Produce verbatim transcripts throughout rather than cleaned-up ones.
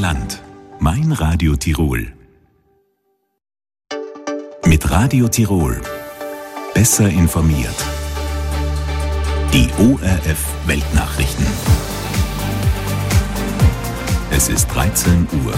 Land. Mein Radio Tirol. Mit Radio Tirol. Besser informiert. Die O R F Weltnachrichten. Es ist dreizehn Uhr.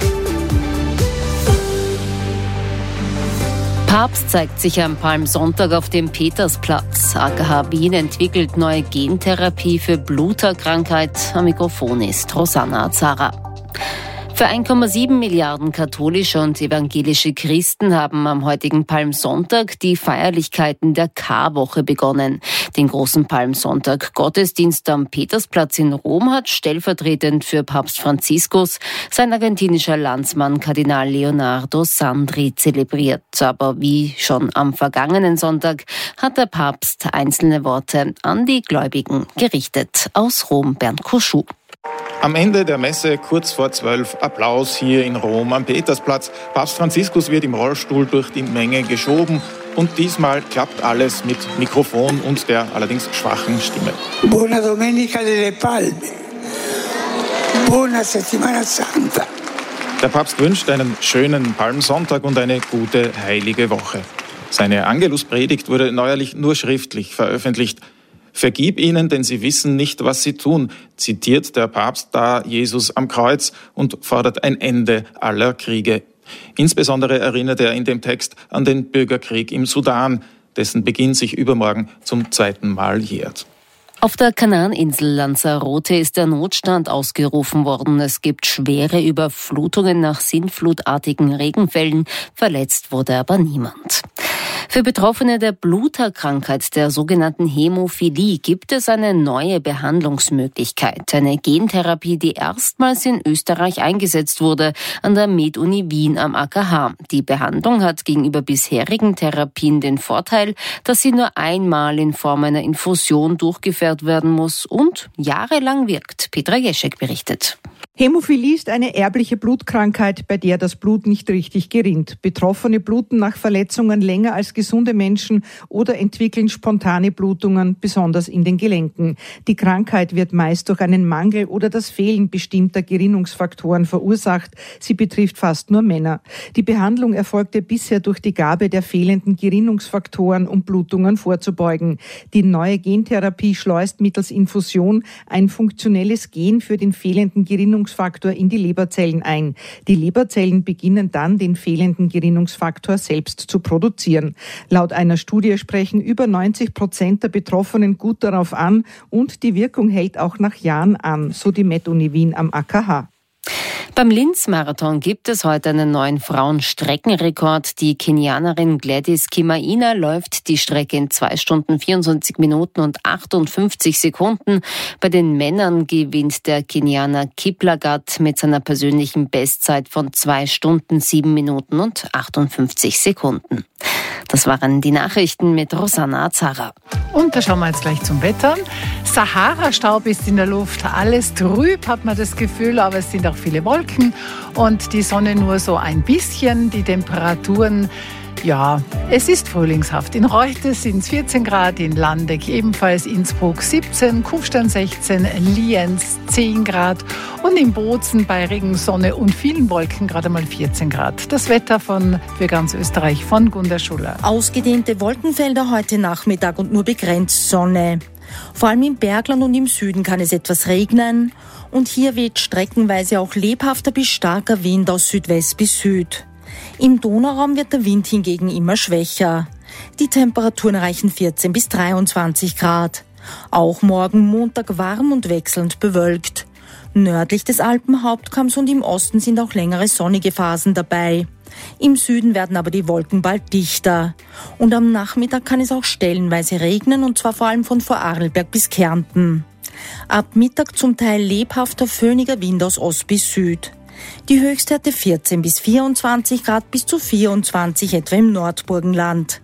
Papst zeigt sich am Palmsonntag auf dem Petersplatz. A K H Wien entwickelt neue Gentherapie für Bluterkrankheit. Am Mikrofon ist Rosanna Azara. Für eins Komma sieben Milliarden katholische und evangelische Christen haben am heutigen Palmsonntag die Feierlichkeiten der Karwoche begonnen. Den großen Palmsonntag-Gottesdienst am Petersplatz in Rom hat stellvertretend für Papst Franziskus sein argentinischer Landsmann Kardinal Leonardo Sandri zelebriert. Aber wie schon am vergangenen Sonntag hat der Papst einzelne Worte an die Gläubigen gerichtet. Aus Rom Bernd Koschuh. Am Ende der Messe, kurz vor zwölf, Applaus hier in Rom am Petersplatz. Papst Franziskus wird im Rollstuhl durch die Menge geschoben und diesmal klappt alles mit Mikrofon und der allerdings schwachen Stimme. Buona Domenica delle Palme. Buona Settimana Santa. Der Papst wünscht einen schönen Palmsonntag und eine gute heilige Woche. Seine Angeluspredigt wurde neuerlich nur schriftlich veröffentlicht. Vergib ihnen, denn sie wissen nicht, was sie tun, zitiert der Papst da Jesus am Kreuz und fordert ein Ende aller Kriege. Insbesondere erinnert er in dem Text an den Bürgerkrieg im Sudan, dessen Beginn sich übermorgen zum zweiten Mal jährt. Auf der Kanaaninsel Lanzarote ist der Notstand ausgerufen worden. Es gibt schwere Überflutungen nach sintflutartigen Regenfällen. Verletzt wurde aber niemand. Für Betroffene der Bluterkrankheit, der sogenannten Hämophilie, gibt es eine neue Behandlungsmöglichkeit. Eine Gentherapie, die erstmals in Österreich eingesetzt wurde, an der Med-Uni Wien am A K H. Die Behandlung hat gegenüber bisherigen Therapien den Vorteil, dass sie nur einmal in Form einer Infusion durchgeführt werden muss und jahrelang wirkt. Petra Jeschek berichtet. Hämophilie ist eine erbliche Blutkrankheit, bei der das Blut nicht richtig gerinnt. Betroffene bluten nach Verletzungen länger als gesunde Menschen oder entwickeln spontane Blutungen, besonders in den Gelenken. Die Krankheit wird meist durch einen Mangel oder das Fehlen bestimmter Gerinnungsfaktoren verursacht. Sie betrifft fast nur Männer. Die Behandlung erfolgte bisher durch die Gabe der fehlenden Gerinnungsfaktoren, um Blutungen vorzubeugen. Die neue Gentherapie schleust mittels Infusion ein funktionelles Gen für den fehlenden Gerinnungsfaktor in die Leberzellen ein. Die Leberzellen beginnen dann, den fehlenden Gerinnungsfaktor selbst zu produzieren. Laut einer Studie sprechen über neunzig Prozent der Betroffenen gut darauf an und die Wirkung hält auch nach Jahren an, so die Med-Uni Wien am A K H. Beim Linz-Marathon gibt es heute einen neuen Frauenstreckenrekord. Die Kenianerin Gladys Kimaina läuft die Strecke in zwei Stunden vierundzwanzig Minuten und achtundfünfzig Sekunden. Bei den Männern gewinnt der Kenianer Kiplagat mit seiner persönlichen Bestzeit von zwei Stunden sieben Minuten und achtundfünfzig Sekunden. Das waren die Nachrichten mit Rosanna Azara. Und da schauen wir jetzt gleich zum Wetter. Sahara-Staub ist in der Luft, alles trüb, hat man das Gefühl, aber es sind auch viele Wolken und die Sonne nur so ein bisschen. Die Temperaturen, ja, es ist frühlingshaft. In Reute sind es vierzehn Grad, in Landeck ebenfalls, Innsbruck siebzehn, Kufstein sechzehn, Lienz zehn Grad und in Bozen bei Regen, Sonne und vielen Wolken gerade mal vierzehn Grad. Das Wetter von für ganz Österreich von Gunda Schuller. Ausgedehnte Wolkenfelder heute Nachmittag und nur begrenzt Sonne. Vor allem im Bergland und im Süden kann es etwas regnen und hier weht streckenweise auch lebhafter bis starker Wind aus Südwest bis Süd. Im Donauraum wird der Wind hingegen immer schwächer. Die Temperaturen reichen vierzehn bis dreiundzwanzig Grad. Auch morgen Montag warm und wechselnd bewölkt. Nördlich des Alpenhauptkamms und im Osten sind auch längere sonnige Phasen dabei. Im Süden werden aber die Wolken bald dichter. Und am Nachmittag kann es auch stellenweise regnen, und zwar vor allem von Vorarlberg bis Kärnten. Ab Mittag zum Teil lebhafter, föhniger Wind aus Ost bis Süd. Die Höchstwerte vierzehn bis vierundzwanzig Grad bis zu vierundzwanzig etwa im Nordburgenland.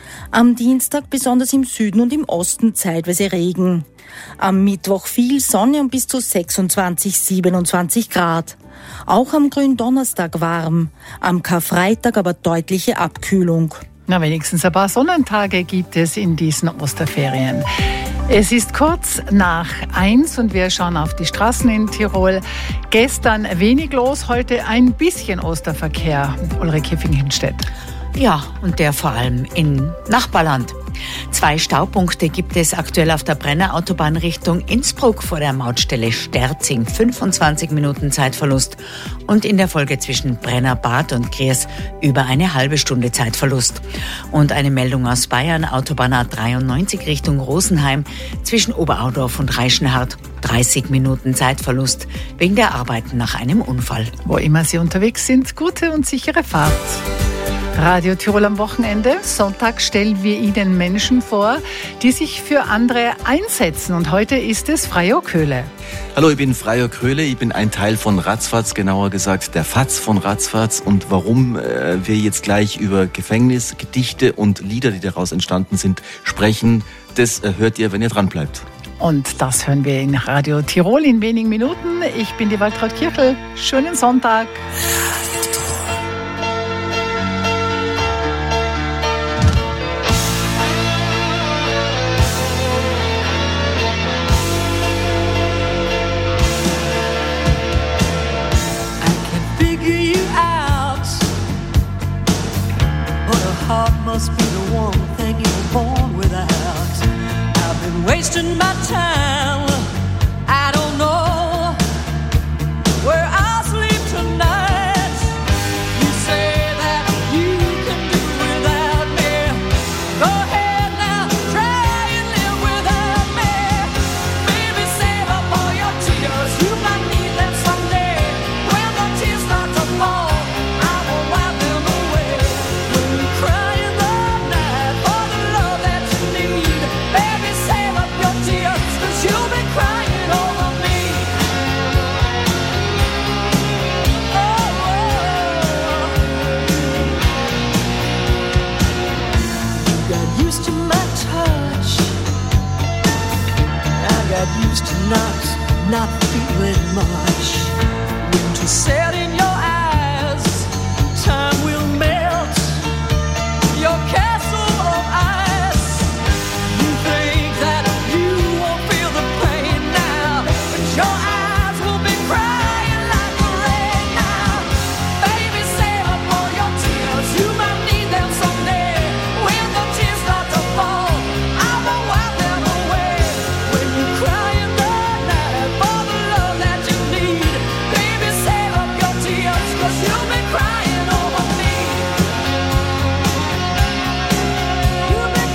Am Dienstag besonders im Süden und im Osten zeitweise Regen. Am Mittwoch viel Sonne und bis zu sechsundzwanzig, siebenundzwanzig Grad. Auch am Gründonnerstag warm, am Karfreitag aber deutliche Abkühlung. Na, wenigstens ein paar Sonnentage gibt es in diesen Osterferien. Es ist kurz nach eins und wir schauen auf die Straßen in Tirol. Gestern wenig los, heute ein bisschen Osterverkehr. Ulrike Finkenstedt. Ja, und der vor allem in Nachbarland. Zwei Staupunkte gibt es aktuell auf der Brenner Autobahn Richtung Innsbruck vor der Mautstelle Sterzing. fünfundzwanzig Minuten Zeitverlust. Und in der Folge zwischen Brenner Bad und Gries über eine halbe Stunde Zeitverlust. Und eine Meldung aus Bayern, Autobahn A dreiundneunzig Richtung Rosenheim zwischen Oberaudorf und Reichenhard. dreißig Minuten Zeitverlust wegen der Arbeiten nach einem Unfall. Wo immer Sie unterwegs sind, gute und sichere Fahrt. Radio Tirol am Wochenende. Sonntag stellen wir Ihnen Menschen vor, die sich für andere einsetzen. Und heute ist es Freyo Köhle. Hallo, ich bin Freyo Köhle. Ich bin ein Teil von Ratzfatz, genauer gesagt der Fatz von Ratzfatz. Und warum äh, wir jetzt gleich über Gefängnis, Gedichte und Lieder, die daraus entstanden sind, sprechen, das äh, hört ihr, wenn ihr dran bleibt. Und das hören wir in Radio Tirol in wenigen Minuten. Ich bin die Waltraud Kirchel. Schönen Sonntag. Must be the one thing you're born without. I've been wasting my time. I don't know where I'll sleep tonight. You say that you can do without me. Go ahead now, try and live without me. Maybe save up all your tears. You might need them someday. When the tears start to fall, I will wipe them away. When you cry, you'll be crying over me. Oh, oh. You got used to my touch. I got used to not, not feeling much. Winter set in your eyes. Time will melt your castle of ice. You think that you won't feel the pain now, but your eyes will be crying like the rain now. Baby, save up all your tears. You might need them someday. When the tears start to fall, I will wipe them away. When you cry in the night for the love that you need, baby, save up your tears, 'cause you'll be crying over me. You'll be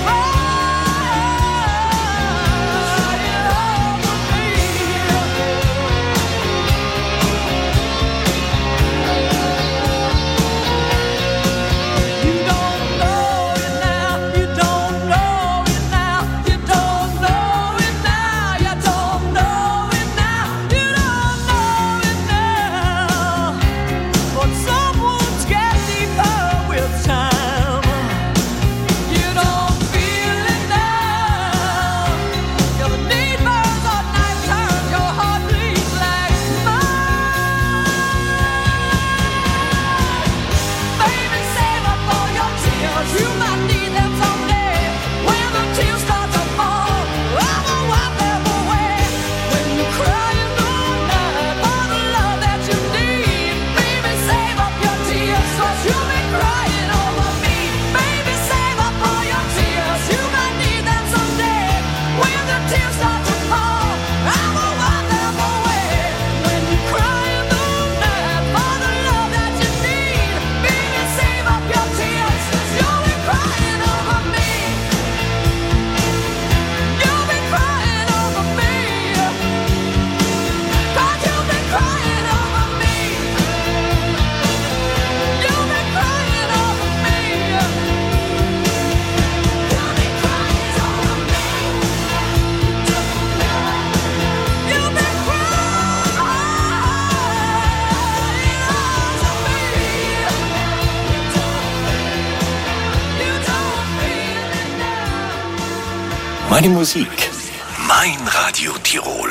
Meine Musik, mein Radio Tirol.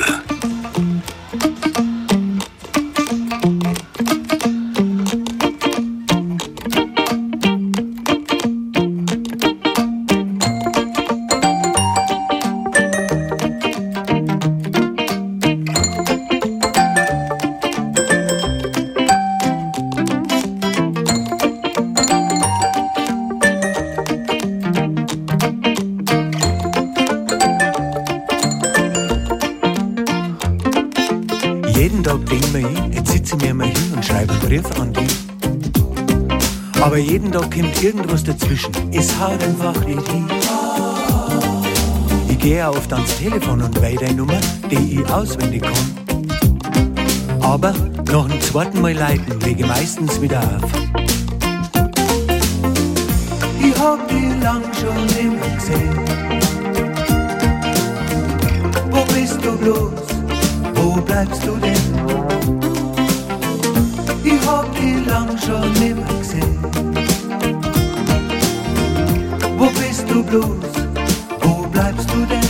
Tag denk mir hin, jetzt sitze ich mir mal hin und schreibe einen Brief an dich. Aber jeden Tag kommt irgendwas dazwischen, es haut einfach nicht hin. Ich gehe oft ans Telefon und weih deine Nummer, die ich auswendig kann. Aber nach dem zweiten Mal leiten lege ich meistens wieder auf. Ich hab dich lang schon immer gesehen. Wo bist du bloß? Wo bleibst du denn? Ich hab dich lang schon immer gesehen. Wo bist du bloß? Wo bleibst du denn?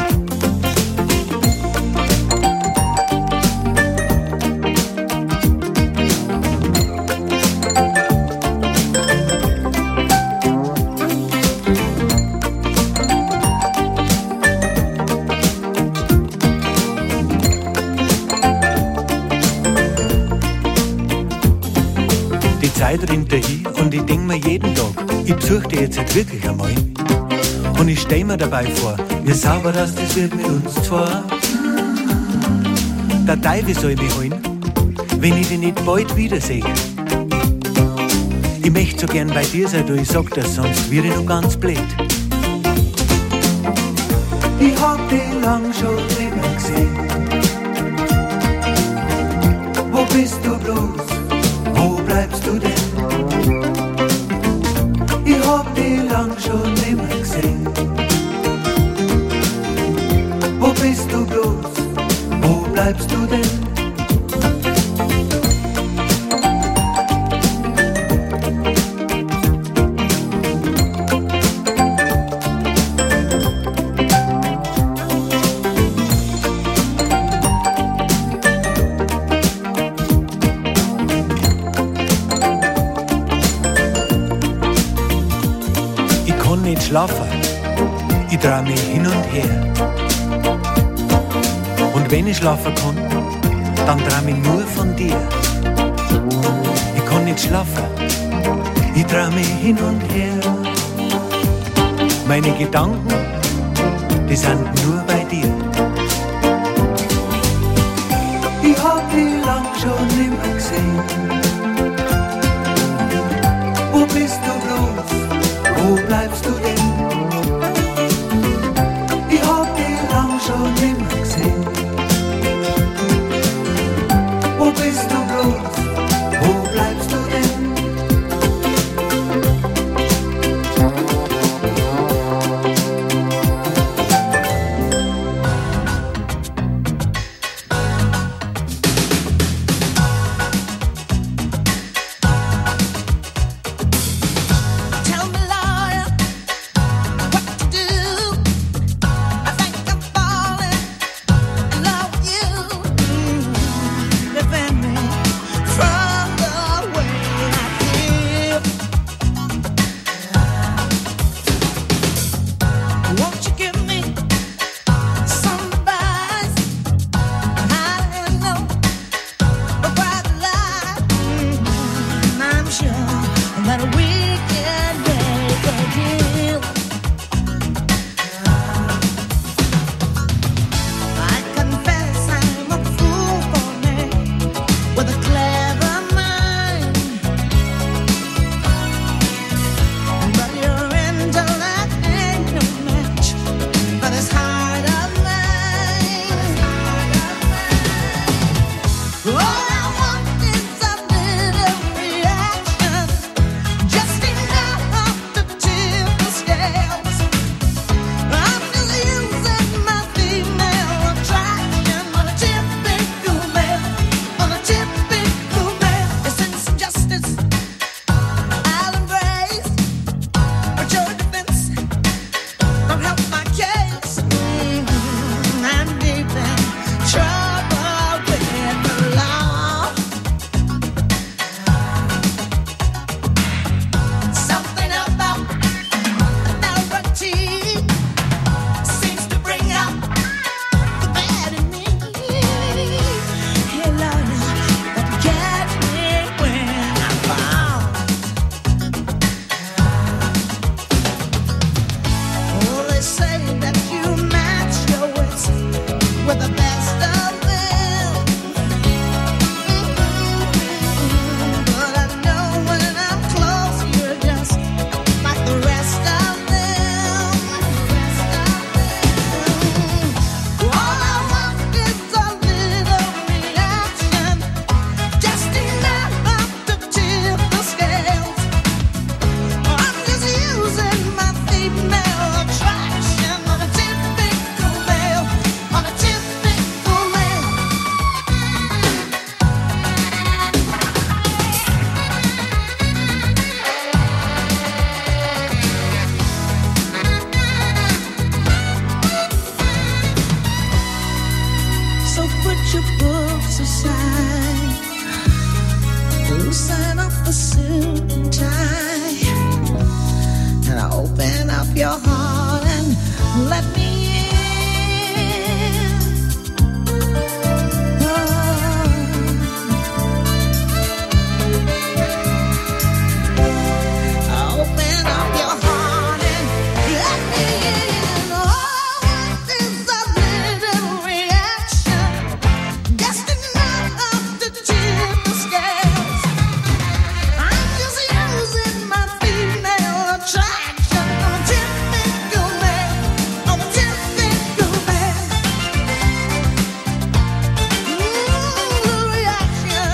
Die Zeit rinnt dahin und ich denk mir jeden Tag, ich besuch dich jetzt halt wirklich einmal. Und ich stell mir dabei vor, wie sauber das das wird mit uns zwei. Der Teufel soll mich holen, wenn ich dich nicht bald wiederseh. Ich möcht so gern bei dir sein, du, ich sag das, sonst wird ich noch ganz blöd. Ich hab dich lang schon immer gesehen. Wo bist du bloß? Wo bleibst du denn? Ich hab dich lang schon immer gesehen. Wo bist du bloß? Wo bleibst du denn? Schlafen, ich trau mich hin und her. Und wenn ich schlafen kann, dann trau mich nur von dir. Ich kann nicht schlafen, ich trau mich hin und her. Meine Gedanken, die sind nur bei dir. Ich hab dich lang schon immer gesehen. Wo bist du bloß? Wo bleibst du denn? Ich hab dich lang schon immer gesehen. Wo bist du bloß? Wo bleibst du denn? put your books aside, loosen up the suit and tie, and open up your heart and let me in. Oh. Open up your heart and let me in. Oh, what is a little reaction? Just enough to tip the scales. I'm just using my female attraction. I'm a typical man. I'm a typical man. Ooh, the reaction.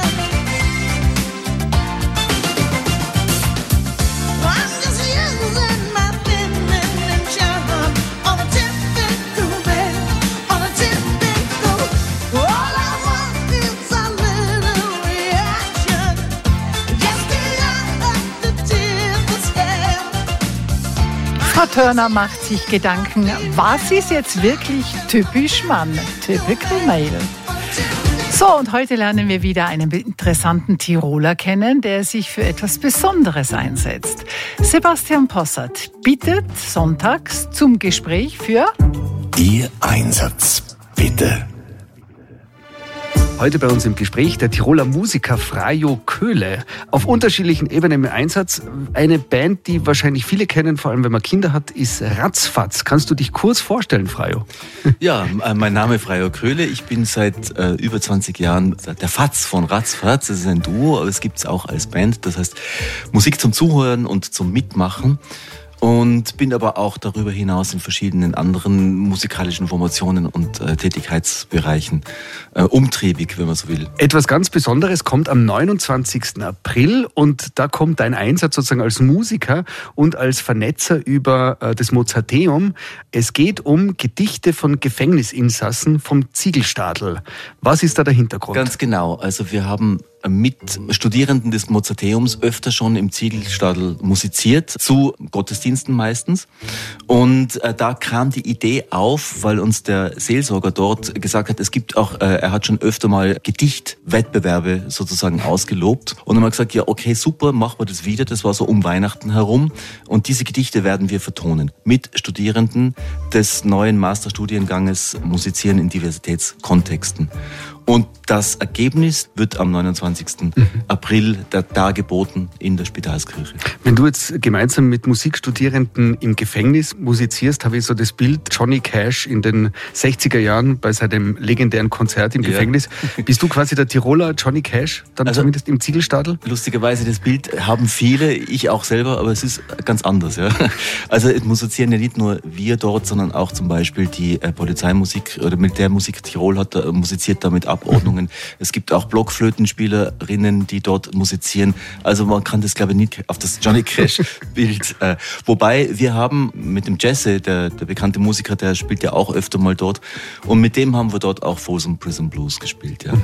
I'm just using my feminine charm. I'm a typical man. I'm a typical. All I want is a little reaction. Just enough to tip the scale. Frau Turner macht sich Gedanken, was ist jetzt wirklich typisch Mann, typical male? So, und heute lernen wir wieder einen interessanten Tiroler kennen, der sich für etwas Besonderes einsetzt. Sebastian Possert bittet sonntags zum Gespräch für Ihr Einsatz, bitte. Heute bei uns im Gespräch der Tiroler Musiker Freio Köhle. Auf unterschiedlichen Ebenen im Einsatz. Eine Band, die wahrscheinlich viele kennen, vor allem wenn man Kinder hat, ist Ratzfatz. Kannst du dich kurz vorstellen, Freio? Ja, mein Name ist Freio Köhle. Ich bin seit äh, über zwanzig Jahren der Fatz von Ratzfatz. Das ist ein Duo, aber es gibt es auch als Band. Das heißt Musik zum Zuhören und zum Mitmachen. Und bin aber auch darüber hinaus in verschiedenen anderen musikalischen Formationen und äh, Tätigkeitsbereichen äh, umtriebig, wenn man so will. Etwas ganz Besonderes kommt am neunundzwanzigsten April und da kommt dein Einsatz sozusagen als Musiker und als Vernetzer über äh, das Mozarteum. Es geht um Gedichte von Gefängnisinsassen vom Ziegelstadl. Was ist da der Hintergrund? Ganz genau. Also wir haben mit Studierenden des Mozarteums öfter schon im Ziegelstadl musiziert, zu Gottesdiensten meistens. Und äh, da kam die Idee auf, weil uns der Seelsorger dort gesagt hat, es gibt auch, äh, er hat schon öfter mal Gedichtwettbewerbe sozusagen ausgelobt. Und dann haben wir gesagt, ja okay, super, machen wir das wieder. Das war so um Weihnachten herum. Und diese Gedichte werden wir vertonen mit Studierenden des neuen Masterstudienganges Musizieren in Diversitätskontexten. Und das Ergebnis wird am neunundzwanzigsten April dargeboten in der Spitalskirche. Wenn du jetzt gemeinsam mit Musikstudierenden im Gefängnis musizierst, habe ich so das Bild Johnny Cash in den sechziger Jahren bei seinem legendären Konzert im ja. Gefängnis. Bist du quasi der Tiroler Johnny Cash, dann also, zumindest im Ziegelstadl? Lustigerweise, das Bild haben viele, ich auch selber, aber es ist ganz anders. Ja. Also es musizieren ja nicht nur wir dort, sondern auch zum Beispiel die äh, Polizeimusik oder Militärmusik Tirol hat äh, musiziert damit Abordnungen. Es gibt auch Blockflötenspielerinnen, die dort musizieren. Also man kann das, glaube ich, nicht auf das Johnny Cash-Bild. Äh, wobei wir haben mit dem Jesse, der, der bekannte Musiker, der spielt ja auch öfter mal dort. Und mit dem haben wir dort auch Folsom Prison Blues gespielt. Ja.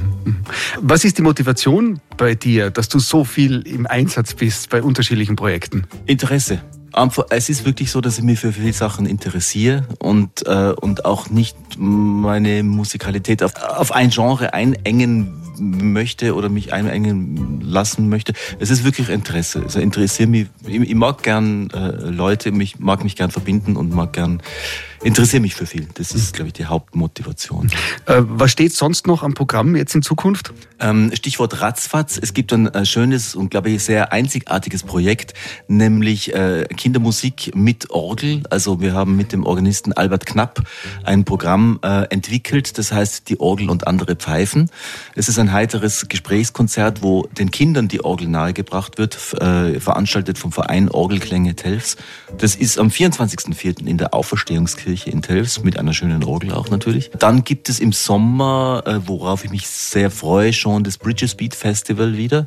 Was ist die Motivation bei dir, dass du so viel im Einsatz bist bei unterschiedlichen Projekten? Interesse. Es ist wirklich so, dass ich mich für viele Sachen interessiere und, äh, und auch nicht meine Musikalität auf, auf ein Genre einengen möchte oder mich einengen lassen möchte. Es ist wirklich Interesse. Also interessiere mich. Ich, ich mag gern äh, Leute, ich mag mich gern verbinden und mag gern interessiere mich für viel. Das ist, glaube ich, die Hauptmotivation. Äh, was steht sonst noch am Programm jetzt in Zukunft? Ähm, Stichwort Ratzfatz. Es gibt ein äh, schönes und, glaube ich, sehr einzigartiges Projekt, nämlich äh, Kindermusik mit Orgel. Also wir haben mit dem Organisten Albert Knapp ein Programm äh, entwickelt, das heißt Die Orgel und andere Pfeifen. Es ist ein heiteres Gesprächskonzert, wo den Kindern die Orgel nahegebracht wird, äh, veranstaltet vom Verein Orgelklänge Telfs. Das ist am vierundzwanzigsten vierten in der Auferstehungskirche in Telfs, mit einer schönen Orgel auch natürlich. Dann gibt es im Sommer, äh, worauf ich mich sehr freue, schon das Bridges Beat Festival wieder,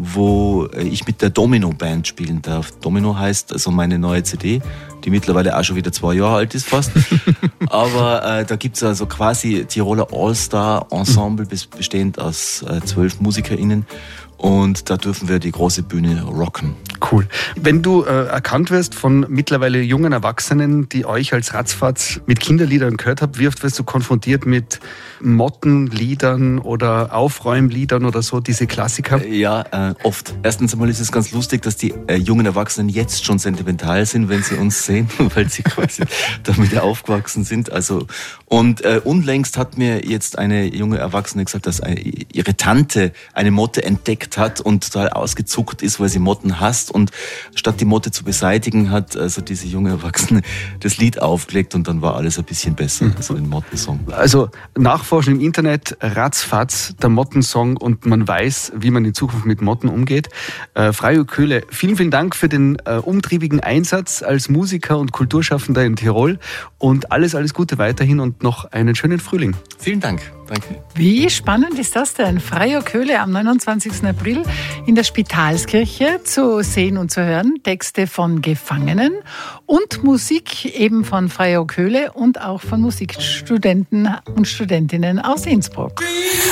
wo ich mit der Domino Band spielen darf. Domino heißt also meine neue C D, die mittlerweile auch schon wieder zwei Jahre alt ist fast. Aber äh, da gibt es also quasi Tiroler All-Star-Ensemble, bestehend aus äh, zwölf MusikerInnen. Und da dürfen wir die große Bühne rocken. Cool. Wenn du äh, erkannt wirst von mittlerweile jungen Erwachsenen, die euch als Ratzfatz mit Kinderliedern gehört habt, wie oft wirst du konfrontiert mit Mottenliedern oder Aufräumliedern oder so, diese Klassiker? Ja, äh, oft. Erstens einmal ist es ganz lustig, dass die äh, jungen Erwachsenen jetzt schon sentimental sind, wenn sie uns sehen, weil sie quasi damit aufgewachsen sind. Also und äh, unlängst hat mir jetzt eine junge Erwachsene gesagt, dass eine, ihre Tante eine Motte entdeckt hat und total ausgezuckt ist, weil sie Motten hasst. Und statt die Motte zu beseitigen, hat also diese junge Erwachsene das Lied aufgelegt und dann war alles ein bisschen besser. Mhm. Also ein Mottensong. Also nachforschen im Internet, ratzfatz, der Mottensong und man weiß, wie man in Zukunft mit Motten umgeht. Äh, Freyo Köhle, vielen, vielen Dank für den äh, umtriebigen Einsatz als Musiker und Kulturschaffender in Tirol und alles, alles Gute weiterhin und noch einen schönen Frühling. Vielen Dank. Danke. Wie spannend ist das denn? Freyo Köhle am neunundzwanzigsten April in der Spitalskirche zu sehen und zu hören. Texte von Gefangenen und Musik eben von Freyo Köhle und auch von Musikstudenten und Studentinnen aus Innsbruck.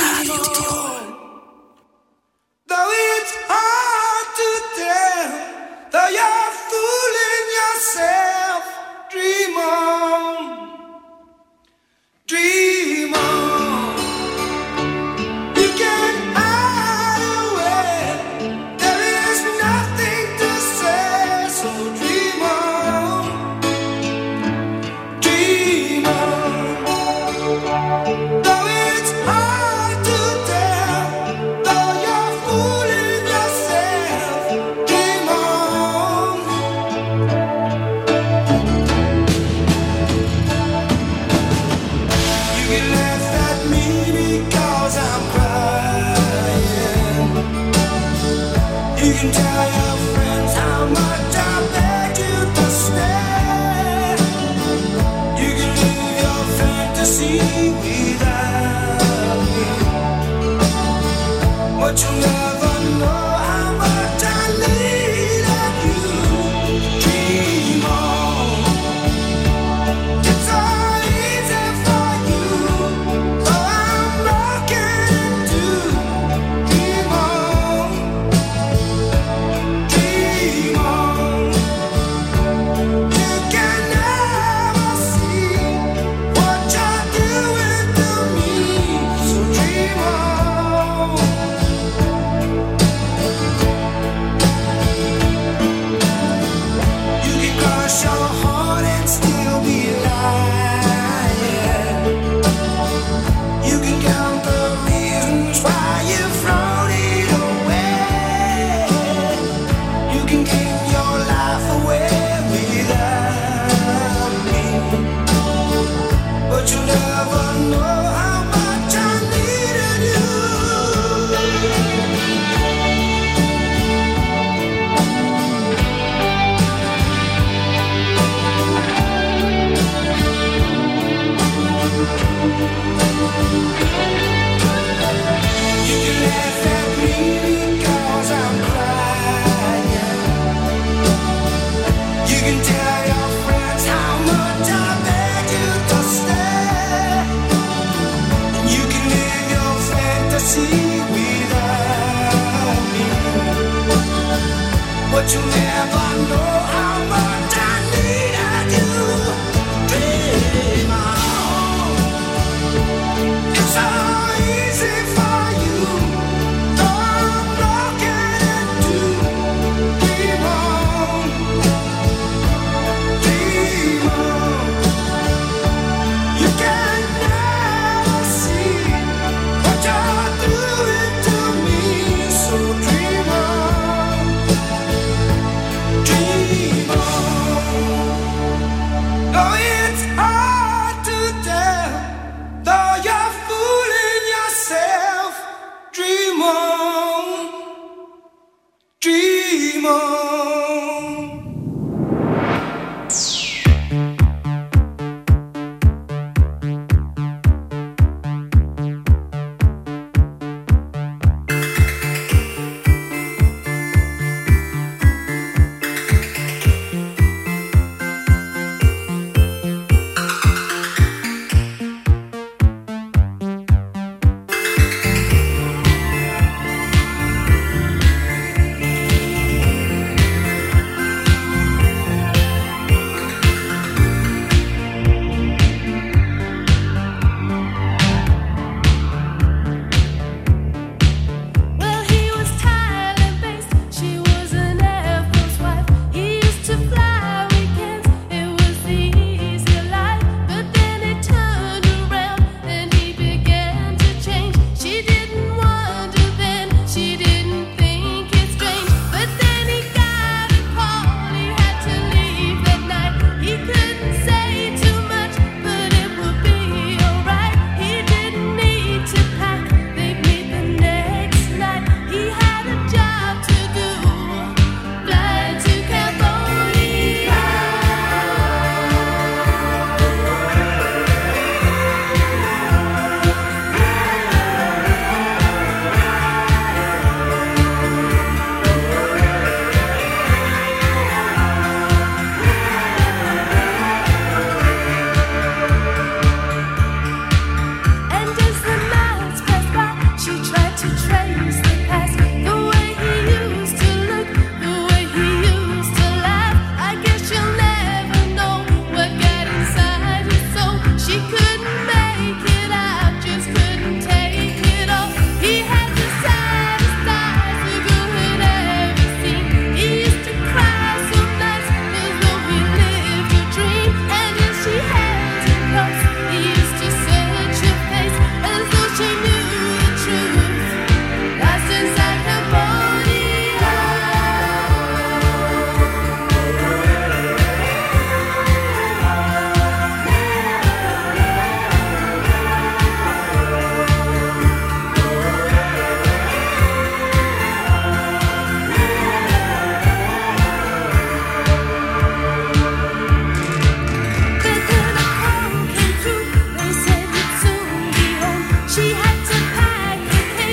Dream on. You can hide away. There is nothing to say. So dream on. Dream on. Though it's hard to tell, though you're fooling yourself. Dream on. You can laugh at me because I'm crying. You can tell your friends how much I beg you to stay. You can live your fantasy without me, but you'll never know how much I needed you. Dream on. It's so easy for you, so I'm broken too. Dream on, dream on. You can never see what you're doing to me. So dream on. You can crush your heart and still be lying. You can count the reasons why you've thrown it away. You can give your life away without me, but you'll never know how much I needed you. You can laugh at me because I'm crying. You can tell your friends how much I beg you to stay. And you can live your fantasy without me, but you'll never know how much I needed you. Dream on. It's so easy for you,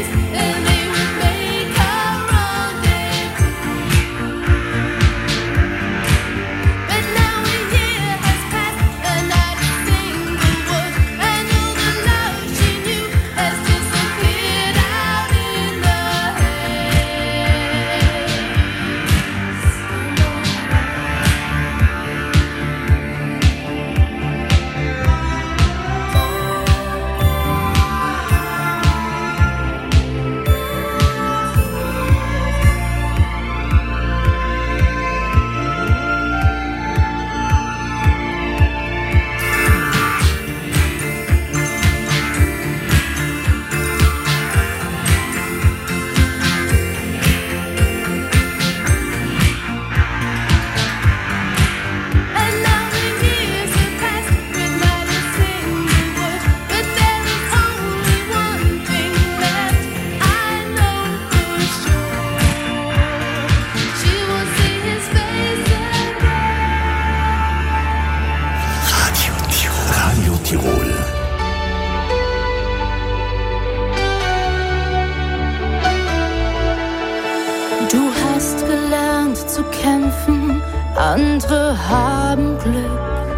andere haben Glück.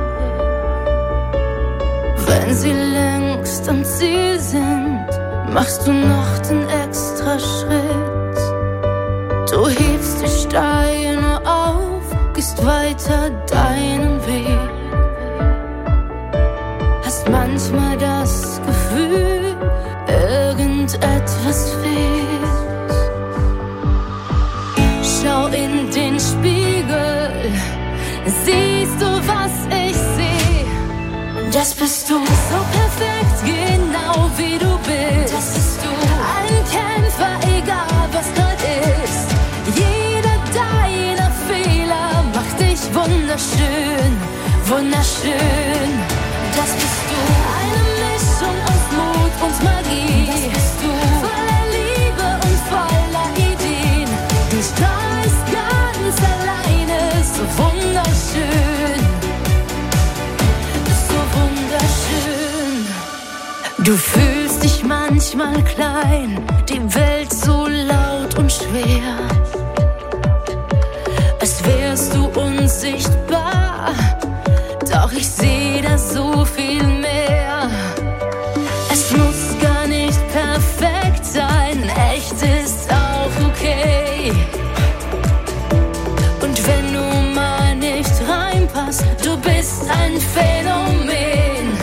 Wenn sie längst am Ziel sind, machst du noch den extra Schritt. Du hebst die Steine auf, gehst weiter deinen Weg. Hast manchmal das Gefühl, irgendetwas fehlt. Schau in den Spiegel, siehst du, was ich seh? Das bist du, so perfekt, genau wie du bist. Das bist du, ein Kämpfer, egal was grad ist. Jeder deiner Fehler macht dich wunderschön, wunderschön. Das bist du, eine Mischung aus Mut und Magie. Das bist du, voller Liebe und voller Ideen. Du strahlst ganz alleine, so wunderschön, so wunderschön. Du fühlst dich manchmal klein, die Welt so laut und schwer. Als wärst du unsichtbar, doch ich seh da so viel mehr. Es muss gar nicht perfekt sein, echt ist auch okay. Und wenn du mal nicht reinpasst, du bist ein Phänomen.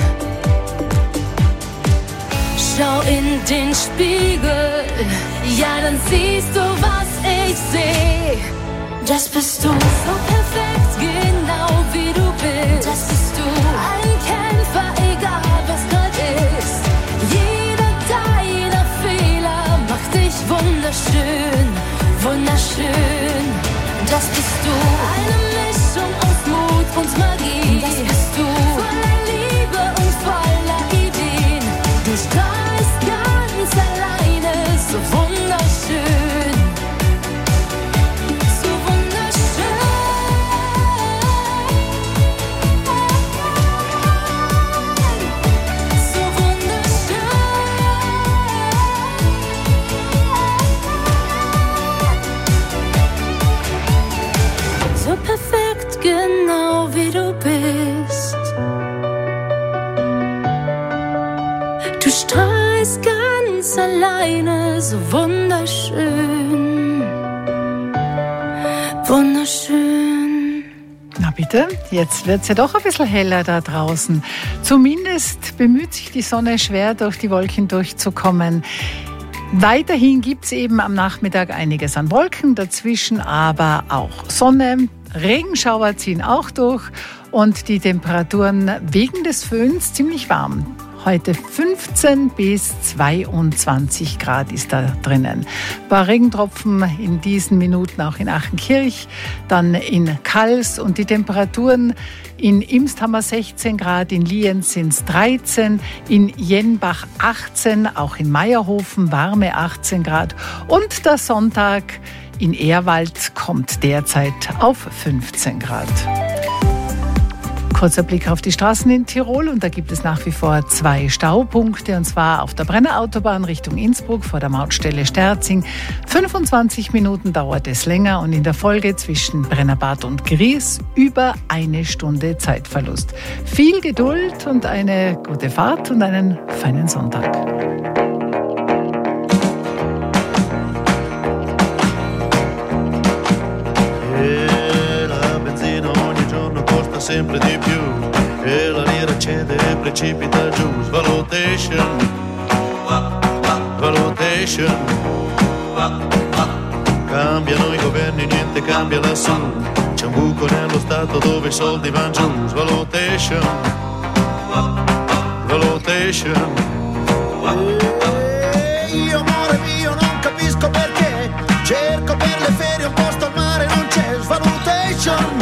Schau in den Spiegel, ja dann siehst du, was ich seh. Das bist du, so perfekt, genau wie du bist. Das bist du, ein Kämpfer, egal was grad ist. Jeder deiner Fehler macht dich wunderschön, wunderschön. Das bist du, eine Mischung aus Mut und Magie. Das bist du, voller Liebe und voller Ideen. Du strahlst ganz alleine, so wunderschön. Perfekt, genau wie du bist. Du strahlst ganz alleine, so wunderschön, wunderschön. Na bitte, jetzt wird's ja doch ein bisschen heller da draußen. Zumindest bemüht sich die Sonne schwer, durch die Wolken durchzukommen. Weiterhin gibt's eben am Nachmittag einiges an Wolken, dazwischen aber auch Sonne. Regenschauer ziehen auch durch und die Temperaturen wegen des Föhns ziemlich warm. Heute fünfzehn bis zweiundzwanzig Grad ist da drinnen. Ein paar Regentropfen in diesen Minuten auch in Achenkirch, dann in Kals und die Temperaturen in Imst haben wir sechzehn Grad, in Lienz sind es dreizehn, in Jenbach achtzehn, auch in Meierhofen warme achtzehn Grad und der Sonntag in Ehrwald kommt derzeit auf fünfzehn Grad. Kurzer Blick auf die Straßen in Tirol und da gibt es nach wie vor zwei Staupunkte und zwar auf der Brenner Autobahn Richtung Innsbruck vor der Mautstelle Sterzing. fünfundzwanzig Minuten dauert es länger und in der Folge zwischen Brennerbad und Gries über eine Stunde Zeitverlust. Viel Geduld und eine gute Fahrt und einen feinen Sonntag. Sempre di più e la lira cede e precipita giù. Svalutation, valutation. Cambiano i governi, niente cambia lassù. C'è un buco nello stato dove i soldi vanno giù. Svalutation, valutation. E io amore mio non capisco perché cerco per le ferie un posto al mare non c'è. Svalutation.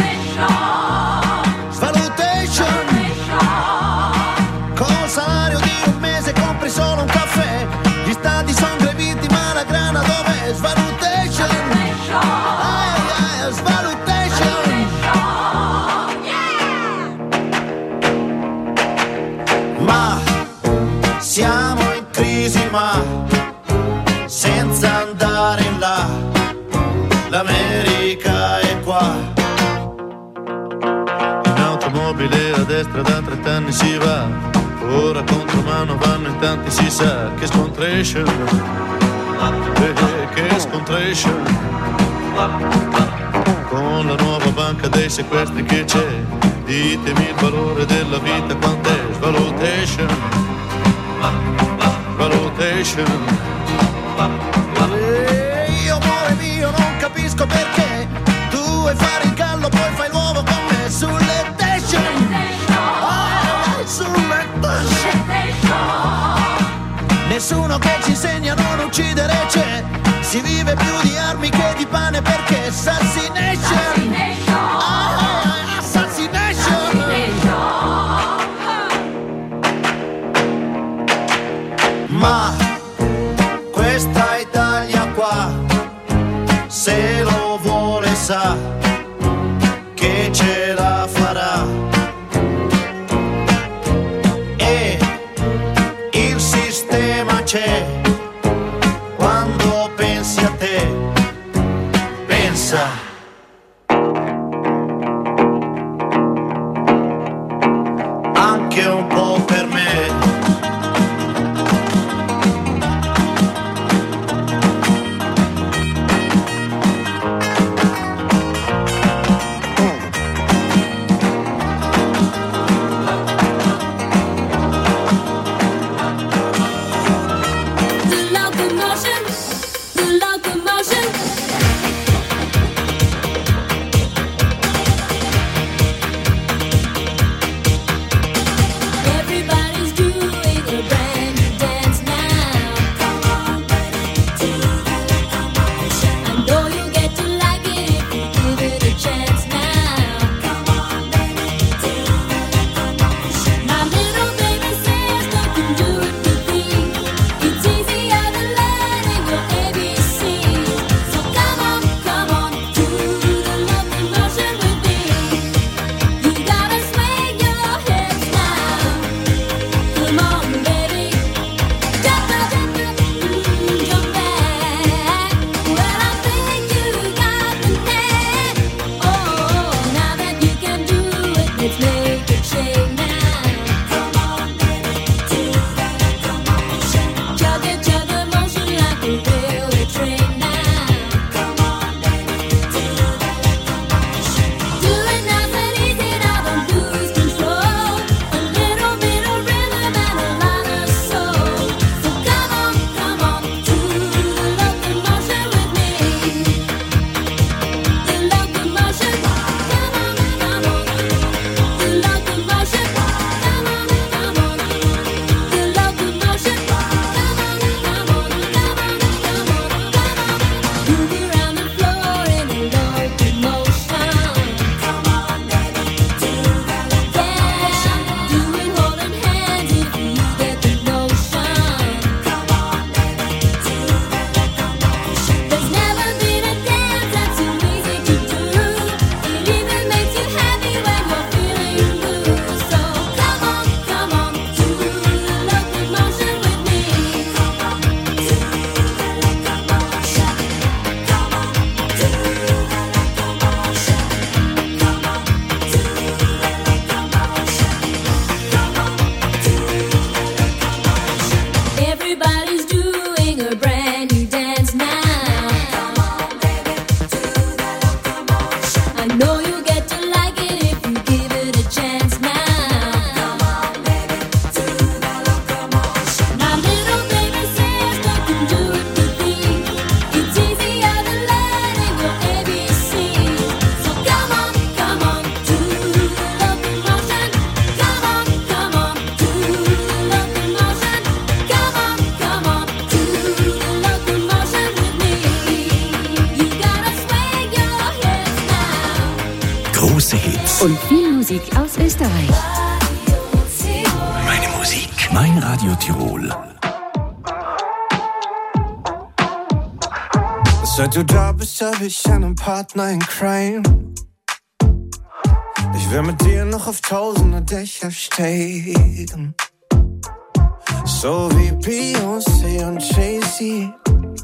Solo un caffè, gli stati sono greviti ma la grana dov'è? Svalutation, ah, yeah, svalutation, ma siamo in crisi ma senza andare in là, l'America è qua. In automobile a destra da trent'anni si va. Ora contro mano vanno in tanti, si sa che scontration, eh, che scontration. Con la nuova banca dei sequestri che c'è, ditemi il valore della vita quant'è. Valutation, valutation. E io amore mio non capisco perché tu vuoi fare il gallo poi fai l'uovo con me sulle station. Nessuno che ci insegna a non uccidere c'è. Si vive più di armi che di pane perché assassination, ah, assassination. Ma questa Italia qua se lo vuole sa che ce la farà. C'è quando pensi a te, pensa anche un po' per me. Und viel Musik aus Österreich. Meine Musik, mein Radio Tirol. Seit du da bist, hab ich einen Partner in Crime. Ich will mit dir noch auf tausende Dächer steigen. So wie Beyoncé und Jay-Z.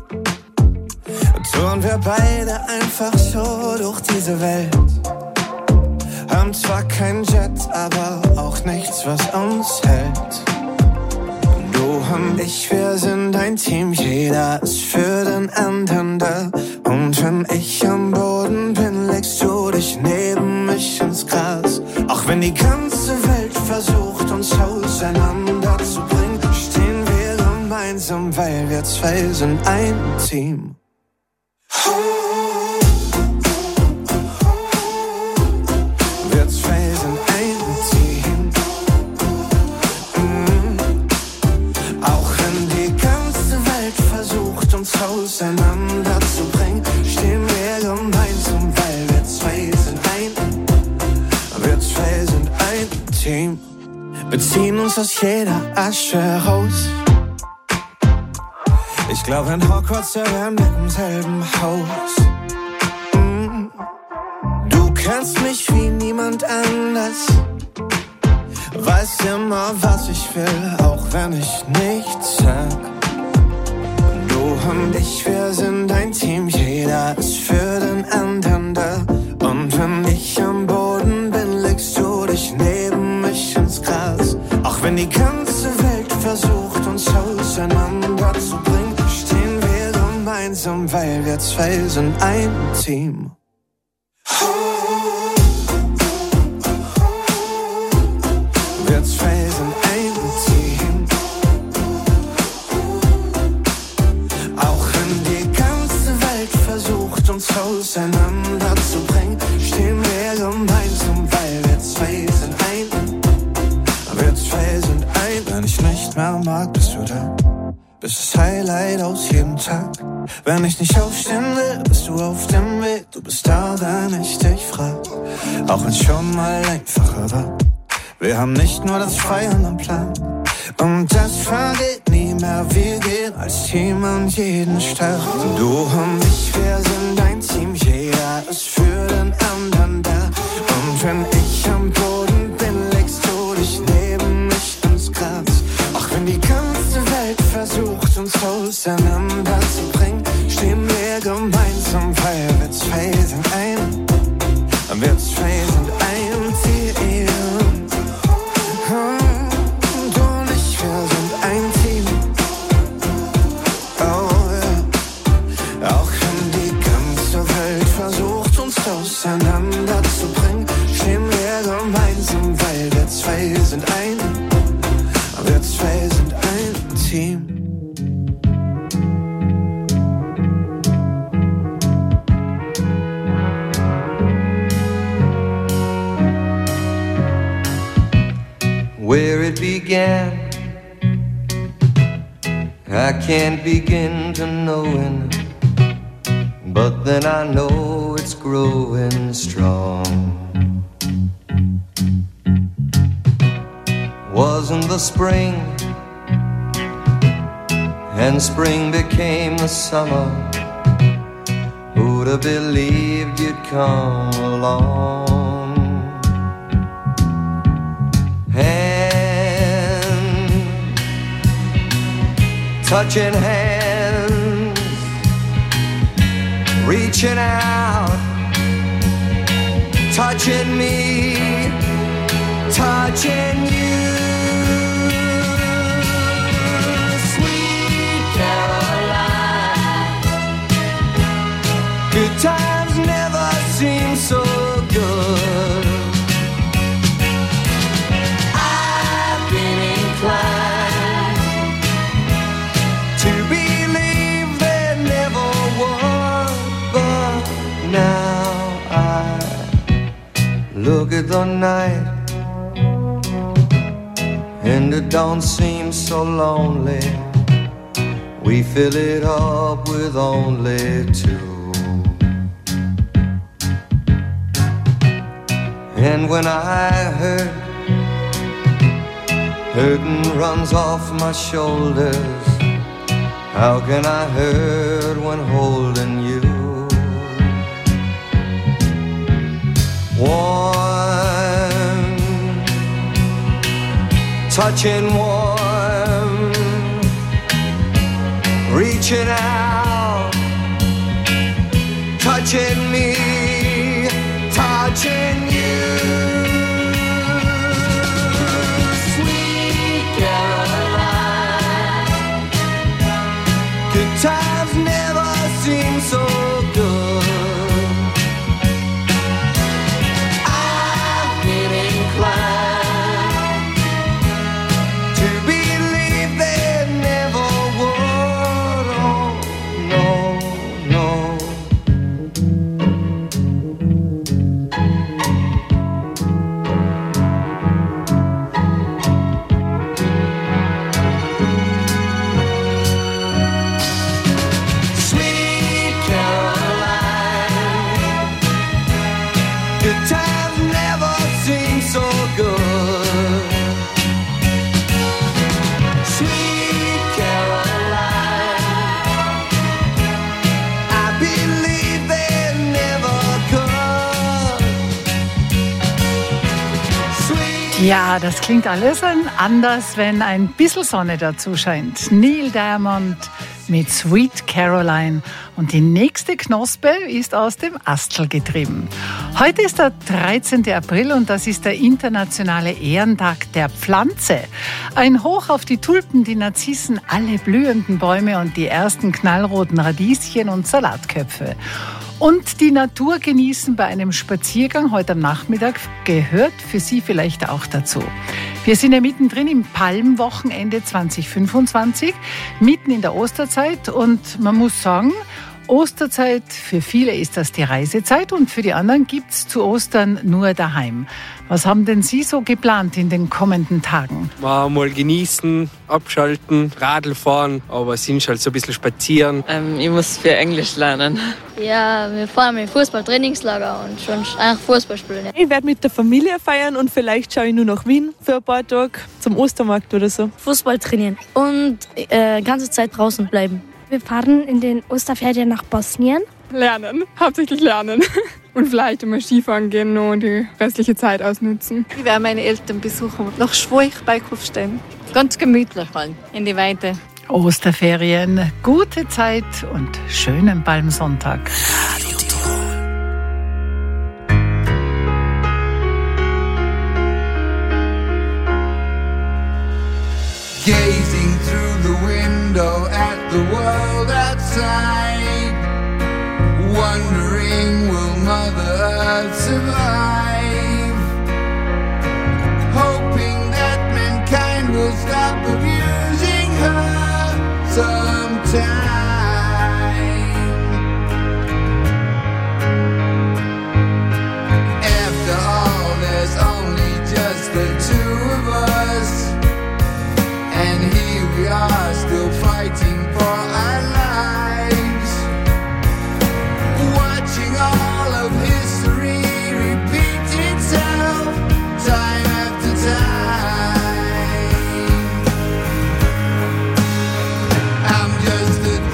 Touren wir beide einfach so durch diese Welt. Haben zwar kein Jet, aber auch nichts, was uns hält. Du und ich, wir sind ein Team, jeder ist für den anderen da. Und wenn ich am Boden bin, legst du dich neben mich ins Gras. Auch wenn die ganze Welt versucht, uns auseinanderzubringen, stehen wir gemeinsam, weil wir zwei sind ein Team. Wir zwei sind ein Team. Mm. Auch wenn die ganze Welt versucht, uns auseinanderzubringen, stehen wir gemeinsam, weil wir zwei sind ein. Wir zwei sind ein Team. Wir ziehen uns aus jeder Asche raus. Ich glaube, in Hogwarts wären wir im selben Haus. Mm. Du kennst mich wie niemand anders. Weißt immer, was ich will, auch wenn ich nichts sag. Du und ich, wir sind ein Team, jeder ist für den anderen da. Und wenn ich am Boden bin, legst du dich neben mich ins Gras. Auch wenn die ganze Welt versucht, uns auseinanderzubringen, stehen wir gemeinsam, weil wir zwei sind ein Team. Wir zwei sind ein Team. Auch wenn die ganze Welt versucht, uns auseinanderzubringen, stehen wir gemeinsam, weil wir zwei sind ein. Wir zwei sind ein. Wenn ich nicht mehr mag, bist du da. Bist das Highlight aus jedem Tag. Wenn ich nicht aufstehen will, bist du auf dem Weg. Du bist da, wenn ich dich frag. Auch wenn's schon mal einfacher war. Wir haben nicht nur das Feiern am Plan. Und das vergeht nie mehr. Wir gehen als Team an jeden Start. Du und ich, wir sind ein Team. Jeder ist für den anderen da. Und wenn ich am Boden bin, legst du dich neben mich ins Gras. Auch wenn die ganze Welt versucht, uns auseinanderzubringen, stehen wir gemeinsam, weil wir zwei sind ein. Wir zwei sind ein Team. Du und ich, wir sind ein Team. Oh yeah. Auch wenn die ganze Welt versucht, uns auseinanderzubringen, stehen wir gemeinsam, weil wir zwei sind ein. Wir zwei sind ein Team. Where it began, I can't begin to knowing, but then I know it's growing strong. Wasn't the spring, and spring became the summer. Who'd have believed you'd come along? Touching hands, reaching out, touching me, touching you. Sweet Caroline, good times never seem so good. I've been inclined to believe there never was, but now I look at the night and it don't seem so lonely. We fill it up with only two. And when I hurt, hurting runs off my shoulders. How can I hurt when holding you? Warm, touching warm, reaching out, touching me, touching you. Sweet Caroline, good times never seem so good. I've been inclined to believe they never would. Oh, no, no. Sweet Caroline, good times never seem so good. Sweet Caroline, I believe they never could. Sweet Ja, das klingt alles ein anders, wenn ein bisschen Sonne dazu scheint. Neil Diamond mit Sweet Caroline. Und die nächste Knospe ist aus dem Astel getrieben. Heute ist der dreizehnte April und das ist der internationale Ehrentag der Pflanze. Ein Hoch auf die Tulpen, die Narzissen, alle blühenden Bäume und die ersten knallroten Radieschen und Salatköpfe. Und die Natur genießen bei einem Spaziergang heute am Nachmittag gehört für Sie vielleicht auch dazu. Wir sind ja mittendrin im Palmwochenende zwanzig fünfundzwanzig, mitten in der Osterzeit und man muss sagen, Osterzeit, für viele ist das die Reisezeit und für die anderen gibt's zu Ostern nur daheim. Was haben denn Sie so geplant in den kommenden Tagen? Mal, mal genießen, abschalten, Radl fahren, aber sind halt so ein bisschen spazieren. Ähm, ich muss für Englisch lernen. Ja, wir fahren mit Fußball-Trainingslager und schon einfach Fußball spielen. Ja. Ich werde mit der Familie feiern und vielleicht schaue ich nur nach Wien für ein paar Tage zum Ostermarkt oder so. Fußball trainieren und äh, ganze Zeit draußen bleiben. Wir fahren in den Osterferien nach Bosnien. Lernen, hauptsächlich lernen. Und vielleicht immer Skifahren gehen und die restliche Zeit ausnutzen. Ich werde meine Eltern besuchen, nach Schwoich bei Kufstein. Ganz gemütlich mal in die Weite. Osterferien, gute Zeit und schönen Palmsonntag. Radio Tirol. Gazing through the window at the world outside, wondering will Mother Earth survive, hoping that mankind will stop abusing her sometime. After all, there's only just the two of us, and here we are still fighting for our lives, watching all of history repeat itself time after time. I'm just a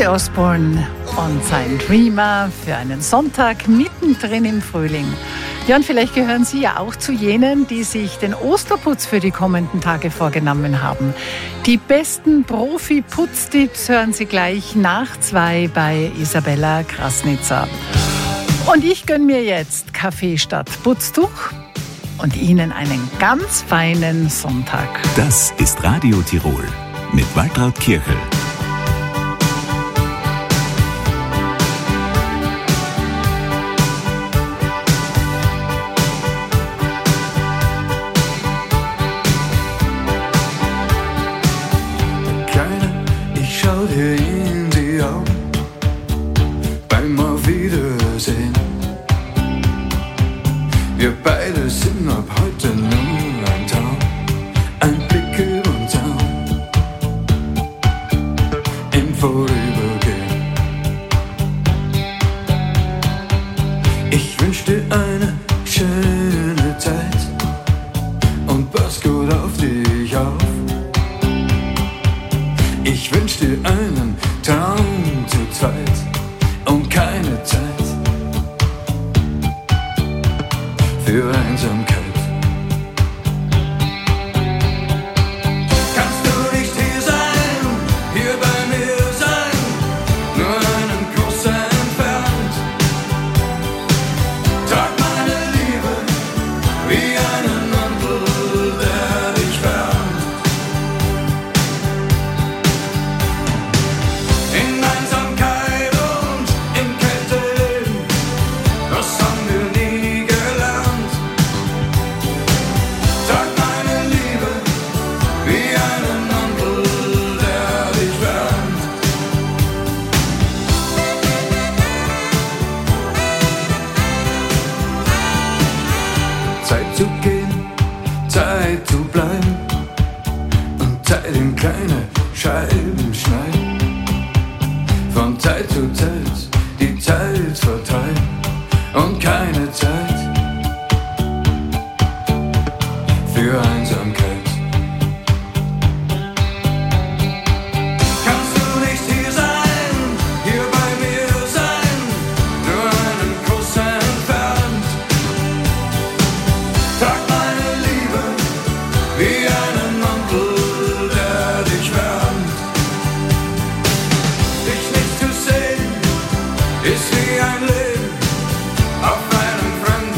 Osborne und sein Dreamer für einen Sonntag mittendrin im Frühling. Ja, und vielleicht gehören Sie ja auch zu jenen, die sich den Osterputz für die kommenden Tage vorgenommen haben. Die besten Profi-Putztipps hören Sie gleich nach zwei bei Isabella Krasnitzer. Und ich gönne mir jetzt Kaffee statt Putztuch und Ihnen einen ganz feinen Sonntag. Das ist Radio Tirol mit Waltraud Kirchel. In die Augen beim Mal Wiedersehen. Wir beide sind ab heute nur ein Traum, ein Blick über den Zaun im Vorübergehen. Ich wünsch dir eine schöne Zeit und pass gut auf dich auf. Ich wünsch dir einen Traum zu zweit und keine Zeit für Einsamkeit. Kannst du nicht hier sein, hier bei mir sein, nur einen Kuss entfernt? Trag meine Liebe wie einen Mantel, der dich wärmt. In Einsamkeit und in Kälte, das haben wir nie gelernt. Trag meine Liebe wie einen Mantel, der dich wärmt. Zeit zu gehen, Zeit zu bleiben und Zeit in kleine Scheiben schneiden. Von Zeit zu Zeit die Zeit vertreiben und keine Zeit für Einsamkeit. Kannst du nicht hier sein, hier bei mir sein, nur einen Kuss entfernt? Trag meine Liebe wie einen Mantel, der dich wärmt. Dich nicht zu sehen, ist wie ein Leben auf einem fremden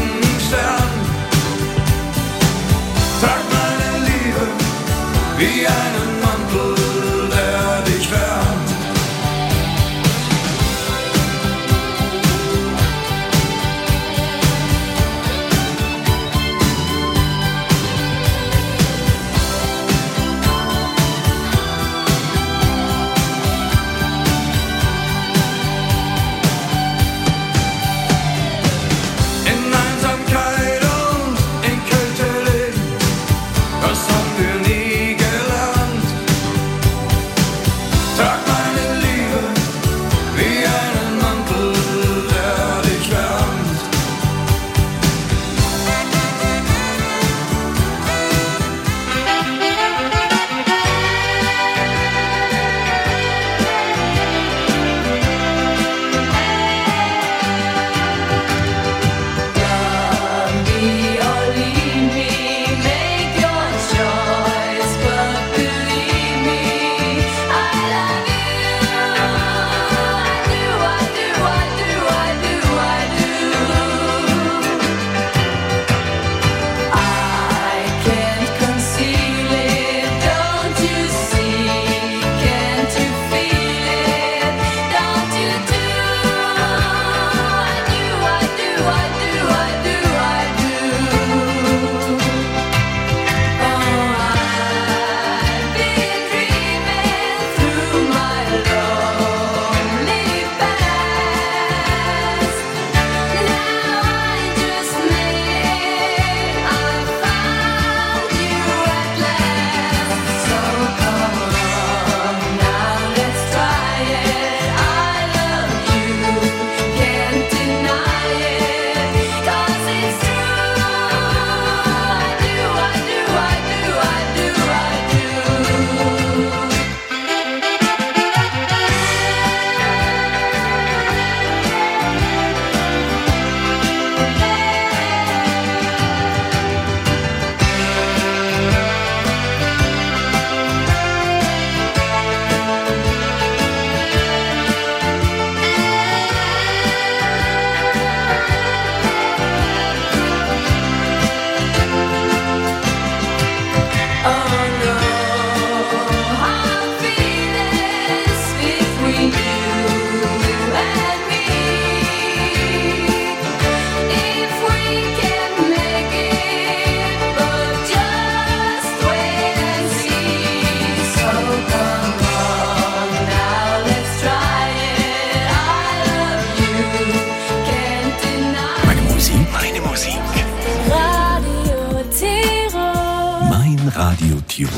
Radio Tirol.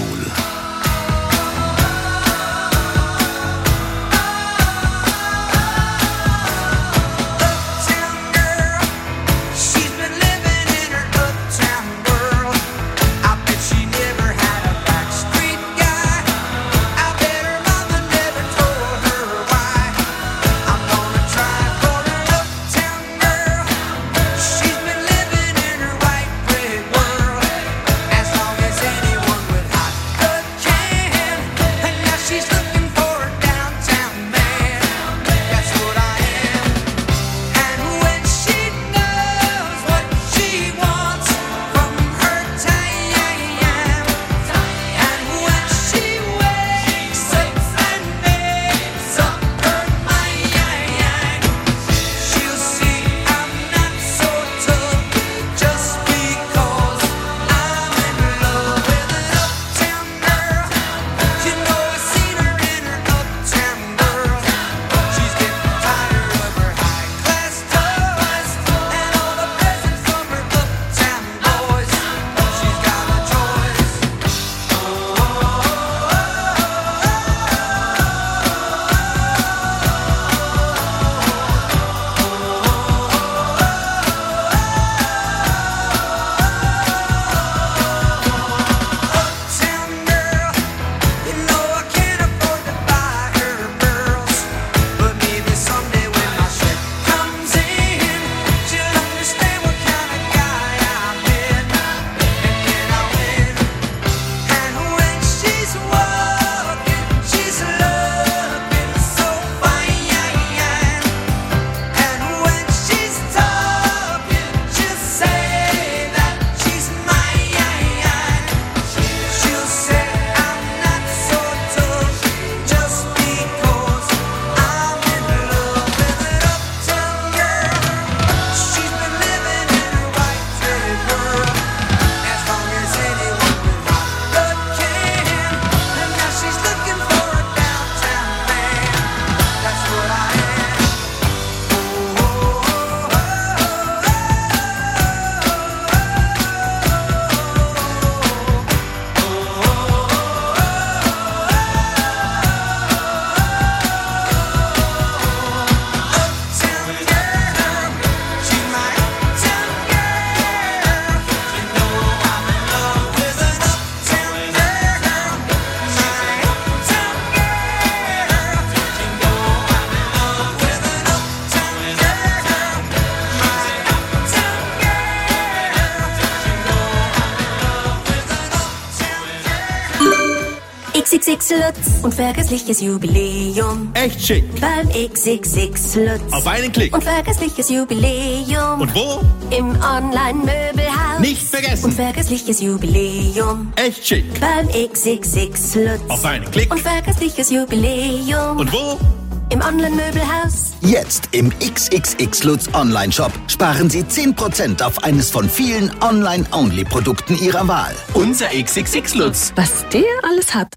X X X Lutz, unvergessliches Jubiläum. Echt schick. Beim X X X Lutz. Auf einen Klick. Unvergessliches Jubiläum. Und wo? Im Online-Möbelhaus. Nicht vergessen. Unvergessliches Jubiläum. Echt schick. Beim X X X Lutz. Auf einen Klick. Unvergessliches Jubiläum. Und wo? Im Online-Möbelhaus. Jetzt im X X X Lutz Online-Shop sparen Sie zehn Prozent auf eines von vielen Online-Only-Produkten Ihrer Wahl. Unser X X X Lutz. Was der alles hat.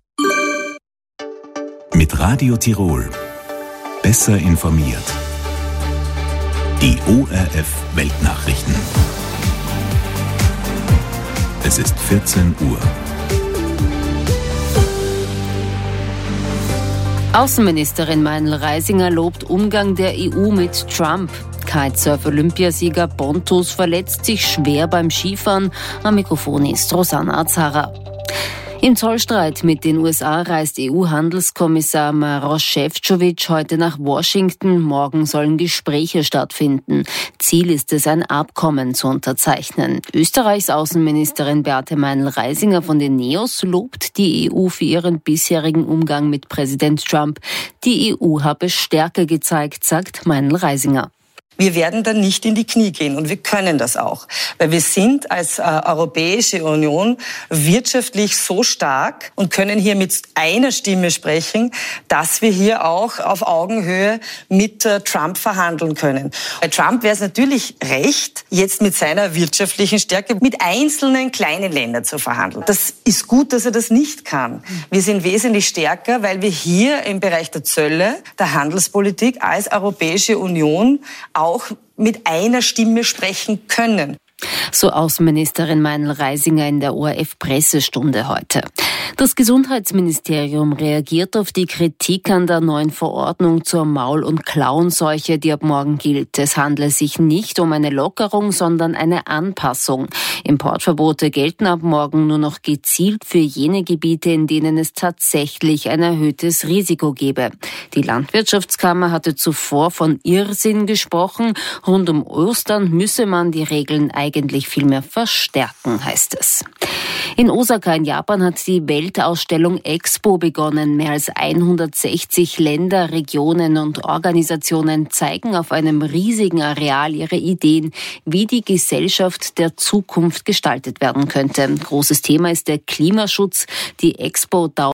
Mit Radio Tirol. Besser informiert. Die O R F Weltnachrichten. Es ist vierzehn Uhr. Außenministerin Meinl-Reisinger lobt Umgang der E U mit Trump. Kitesurf-Olympiasieger Pontus verletzt sich schwer beim Skifahren. Am Mikrofon ist Rosanna Azara. Im Zollstreit mit den U S A reist E U-Handelskommissar Maroš Šefčovič heute nach Washington. Morgen sollen Gespräche stattfinden. Ziel ist es, ein Abkommen zu unterzeichnen. Österreichs Außenministerin Beate Meinl-Reisinger von den Neos lobt die E U für ihren bisherigen Umgang mit Präsident Trump. Die E U habe Stärke gezeigt, sagt Meinl-Reisinger. Wir werden dann nicht in die Knie gehen und wir können das auch, weil wir sind als äh, Europäische Union wirtschaftlich so stark und können hier mit einer Stimme sprechen, dass wir hier auch auf Augenhöhe mit äh, Trump verhandeln können. Bei Trump wäre es natürlich recht, jetzt mit seiner wirtschaftlichen Stärke mit einzelnen kleinen Ländern zu verhandeln. Das ist gut, dass er das nicht kann. Wir sind wesentlich stärker, weil wir hier im Bereich der Zölle, der Handelspolitik als Europäische Union auch auch mit einer Stimme sprechen können. So Außenministerin Meinl-Reisinger in der O R F-Pressestunde heute. Das Gesundheitsministerium reagiert auf die Kritik an der neuen Verordnung zur Maul- und Klauenseuche, die ab morgen gilt. Es handle sich nicht um eine Lockerung, sondern eine Anpassung. Importverbote gelten ab morgen nur noch gezielt für jene Gebiete, in denen es tatsächlich ein erhöhtes Risiko gebe. Die Landwirtschaftskammer hatte zuvor von Irrsinn gesprochen. Rund um Ostern müsse man die Regeln eigentlich viel mehr verstärken, heißt es. In Osaka in Japan hat die Weltausstellung Expo begonnen. Mehr als hundertsechzig Länder, Regionen und Organisationen zeigen auf einem riesigen Areal ihre Ideen, wie die Gesellschaft der Zukunft gestaltet werden könnte. Großes Thema ist der Klimaschutz. Die Expo dauert